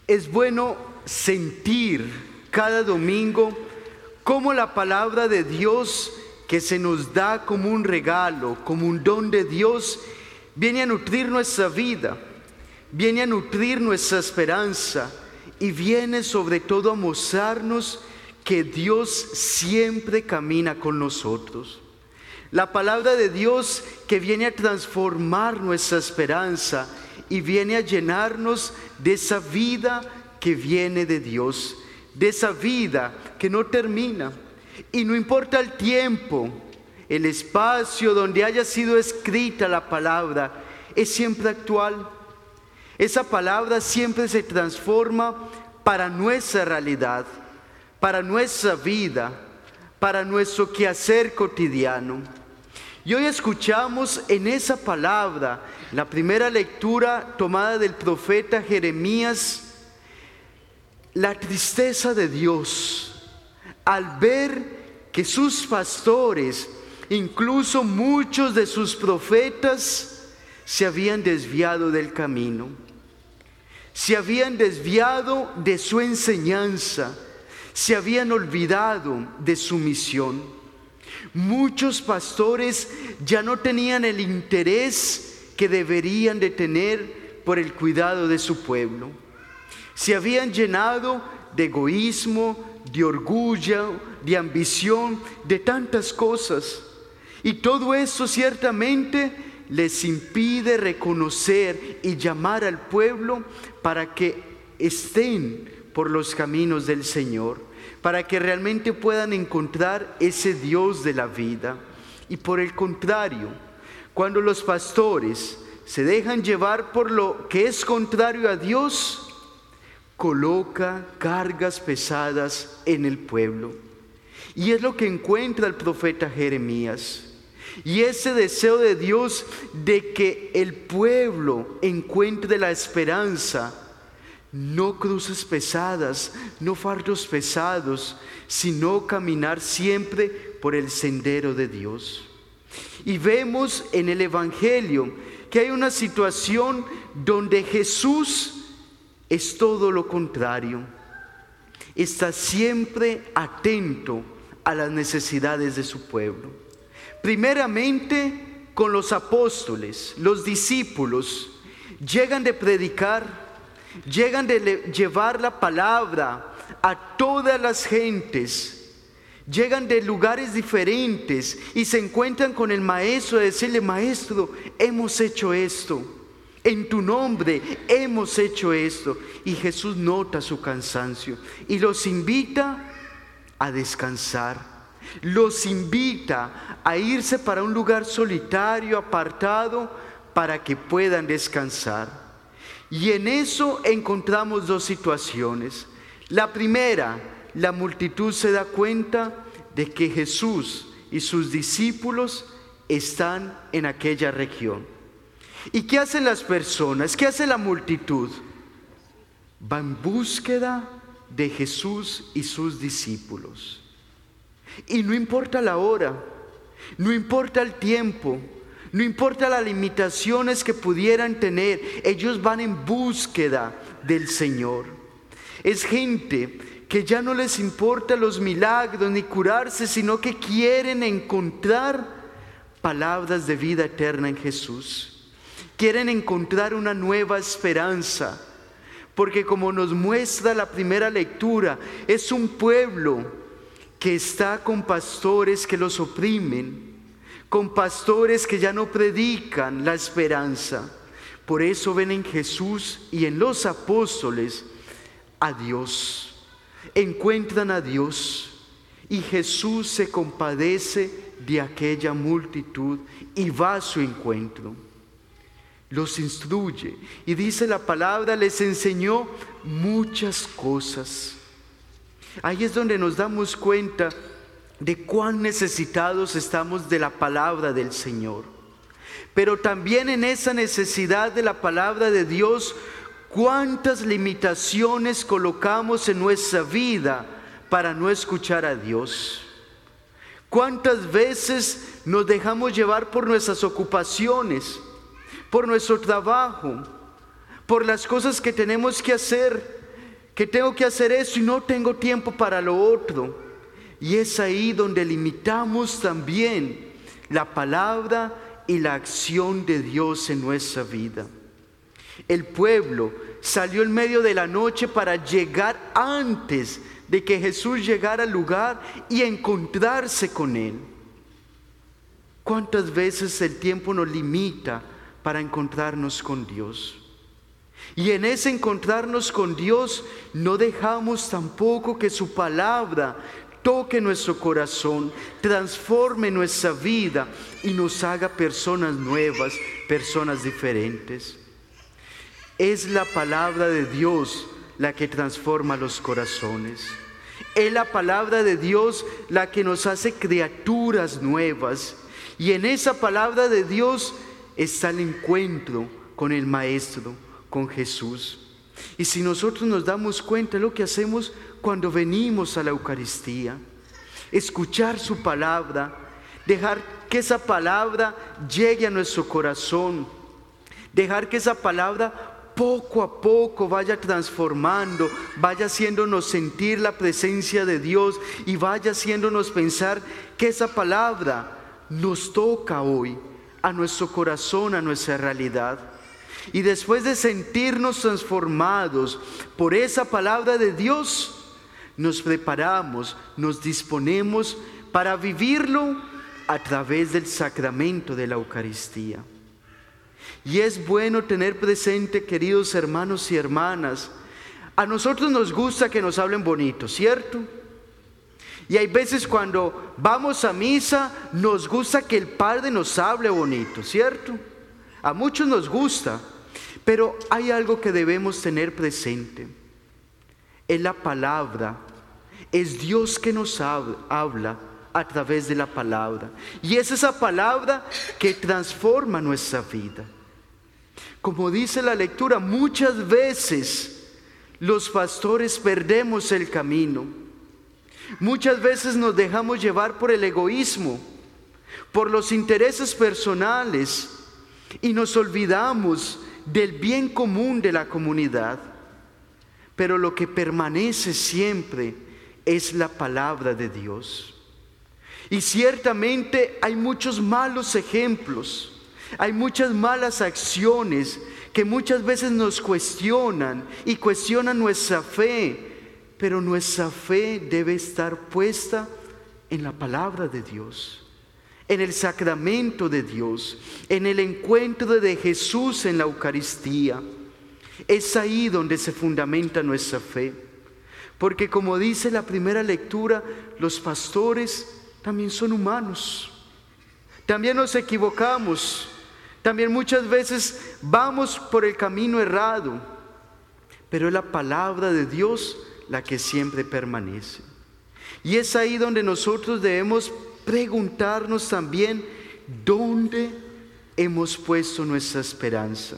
Es bueno sentir cada domingo cómo la palabra de Dios que se nos da como un regalo, como un don de Dios, viene a nutrir nuestra vida, viene a nutrir nuestra esperanza y viene sobre todo a mostrarnos que Dios siempre camina con nosotros. La palabra de Dios que viene a transformar nuestra esperanza y viene a llenarnos de esa vida que viene de Dios, de esa vida que no termina. Y no importa el tiempo, el espacio donde haya sido escrita la palabra, es siempre actual. Esa palabra siempre se transforma para nuestra realidad, para nuestra vida, para nuestro quehacer cotidiano. Y hoy escuchamos en esa palabra, la primera lectura tomada del profeta Jeremías, la tristeza de Dios al ver que sus pastores, incluso muchos de sus profetas, se habían desviado del camino, se habían desviado de su enseñanza, se habían olvidado de su misión. Muchos pastores ya no tenían el interés que deberían de tener por el cuidado de su pueblo. Se habían llenado de egoísmo, de orgullo, de ambición, de tantas cosas. Y todo eso ciertamente les impide reconocer y llamar al pueblo para que estén por los caminos del Señor, para que realmente puedan encontrar ese Dios de la vida. Y por el contrario, cuando los pastores se dejan llevar por lo que es contrario a Dios, coloca cargas pesadas en el pueblo. Y es lo que encuentra el profeta Jeremías. Y ese deseo de Dios de que el pueblo encuentre la esperanza, no cruces pesadas, no fardos pesados, sino caminar siempre por el sendero de Dios. Y vemos en el Evangelio que hay una situación donde Jesús es todo lo contrario. Está siempre atento a las necesidades de su pueblo. Primeramente con los apóstoles, los discípulos, llegan de predicar, llegan de llevar la palabra a todas las gentes, llegan de lugares diferentes y se encuentran con el maestro, de decirle: maestro, hemos hecho esto, en tu nombre hemos hecho esto. Y Jesús nota su cansancio y los invita a descansar, los invita a irse para un lugar solitario, apartado, para que puedan descansar. Y en eso encontramos dos situaciones. La primera, la multitud se da cuenta de que Jesús y sus discípulos están en aquella región. ¿Y qué hacen las personas? ¿Qué hace la multitud? Va en búsqueda de Jesús y sus discípulos. Y no importa la hora, no importa el tiempo, no importa las limitaciones que pudieran tener, ellos van en búsqueda del Señor. Es gente que ya no les importa los milagros ni curarse, sino que quieren encontrar palabras de vida eterna en Jesús. Quieren encontrar una nueva esperanza, porque como nos muestra la primera lectura, es un pueblo que está con pastores que los oprimen, con pastores que ya no predican la esperanza. Por eso ven en Jesús y en los apóstoles a Dios, encuentran a Dios, y Jesús se compadece de aquella multitud y va a su encuentro. Los instruye y dice la palabra, les enseñó muchas cosas. Ahí es donde nos damos cuenta de cuán necesitados estamos de la palabra del Señor. Pero también en esa necesidad de la palabra de Dios, cuántas limitaciones colocamos en nuestra vida para no escuchar a Dios. Cuántas veces nos dejamos llevar por nuestras ocupaciones, por nuestro trabajo, por las cosas que tenemos que hacer, que tengo que hacer eso y no tengo tiempo para lo otro. Y es ahí donde limitamos también la palabra y la acción de Dios en nuestra vida. El pueblo salió en medio de la noche para llegar antes de que Jesús llegara al lugar y encontrarse con Él. ¿Cuántas veces el tiempo nos limita para encontrarnos con Dios? Y en ese encontrarnos con Dios no dejamos tampoco que su palabra toque nuestro corazón, transforme nuestra vida y nos haga personas nuevas, personas diferentes. Es la palabra de Dios la que transforma los corazones. Es la palabra de Dios la que nos hace criaturas nuevas. Y en esa palabra de Dios está el encuentro con el Maestro, con Jesús. Y si nosotros nos damos cuenta de lo que hacemos cuando venimos a la Eucaristía, escuchar su palabra, dejar que esa palabra llegue a nuestro corazón, dejar que esa palabra poco a poco vaya transformando, vaya haciéndonos sentir la presencia de Dios y vaya haciéndonos pensar que esa palabra nos toca hoy a nuestro corazón, a nuestra realidad. Y después de sentirnos transformados por esa palabra de Dios, nos preparamos, nos disponemos para vivirlo a través del sacramento de la Eucaristía. Y es bueno tener presente, queridos hermanos y hermanas, a nosotros nos gusta que nos hablen bonito, ¿cierto? Y hay veces cuando vamos a misa, nos gusta que el Padre nos hable bonito, ¿cierto? A muchos nos gusta, pero hay algo que debemos tener presente. Es la palabra, es Dios que nos habla a través de la palabra. Y es esa palabra que transforma nuestra vida. Como dice la lectura, muchas veces los pastores perdemos el camino. Muchas veces nos dejamos llevar por el egoísmo, por los intereses personales y nos olvidamos del bien común de la comunidad. Pero lo que permanece siempre es la palabra de Dios. Y ciertamente hay muchos malos ejemplos, hay muchas malas acciones que muchas veces nos cuestionan y cuestionan nuestra fe. Pero nuestra fe debe estar puesta en la palabra de Dios, en el sacramento de Dios, en el encuentro de Jesús en la Eucaristía. Es ahí donde se fundamenta nuestra fe. Porque como dice la primera lectura, los pastores también son humanos. También nos equivocamos. También muchas veces vamos por el camino errado. Pero es la palabra de Dios la que siempre permanece. Y es ahí donde nosotros debemos preguntarnos también dónde hemos puesto nuestra esperanza.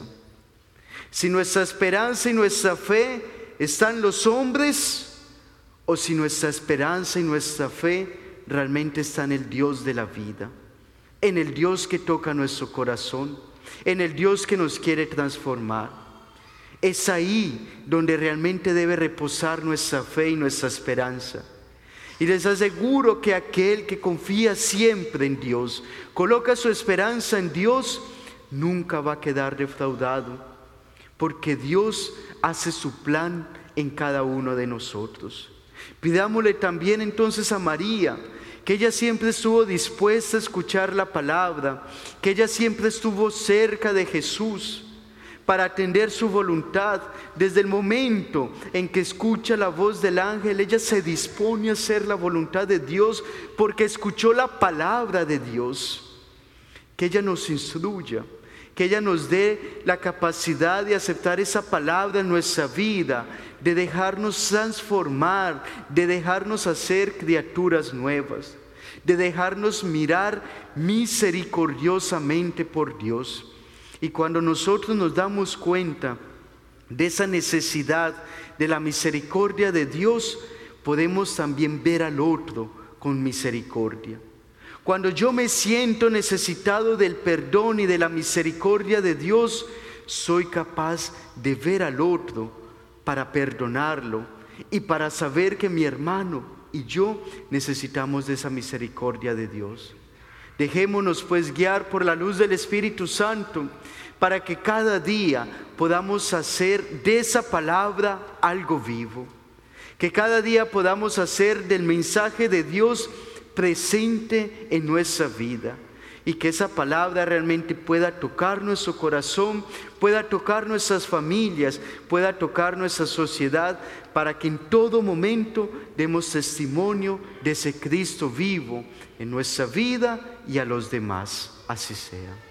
Si nuestra esperanza y nuestra fe están en los hombres, o si nuestra esperanza y nuestra fe realmente están en el Dios de la vida, en el Dios que toca nuestro corazón, en el Dios que nos quiere transformar. Es ahí donde realmente debe reposar nuestra fe y nuestra esperanza. Y les aseguro que aquel que confía siempre en Dios, coloca su esperanza en Dios, nunca va a quedar defraudado, porque Dios hace su plan en cada uno de nosotros. Pidámosle también entonces a María, que ella siempre estuvo dispuesta a escuchar la palabra, que ella siempre estuvo cerca de Jesús, para atender su voluntad. Desde el momento en que escucha la voz del ángel, ella se dispone a hacer la voluntad de Dios porque escuchó la palabra de Dios. Que ella nos instruya, que ella nos dé la capacidad de aceptar esa palabra en nuestra vida, de dejarnos transformar, de dejarnos hacer criaturas nuevas, de dejarnos mirar misericordiosamente por Dios. Y cuando nosotros nos damos cuenta de esa necesidad de la misericordia de Dios, podemos también ver al otro con misericordia. Cuando yo me siento necesitado del perdón y de la misericordia de Dios, soy capaz de ver al otro para perdonarlo y para saber que mi hermano y yo necesitamos de esa misericordia de Dios. Dejémonos pues guiar por la luz del Espíritu Santo para que cada día podamos hacer de esa palabra algo vivo. Que cada día podamos hacer del mensaje de Dios presente en nuestra vida. Y que esa palabra realmente pueda tocar nuestro corazón, pueda tocar nuestras familias, pueda tocar nuestra sociedad, para que en todo momento demos testimonio de ese Cristo vivo en nuestra vida y a los demás. Así sea.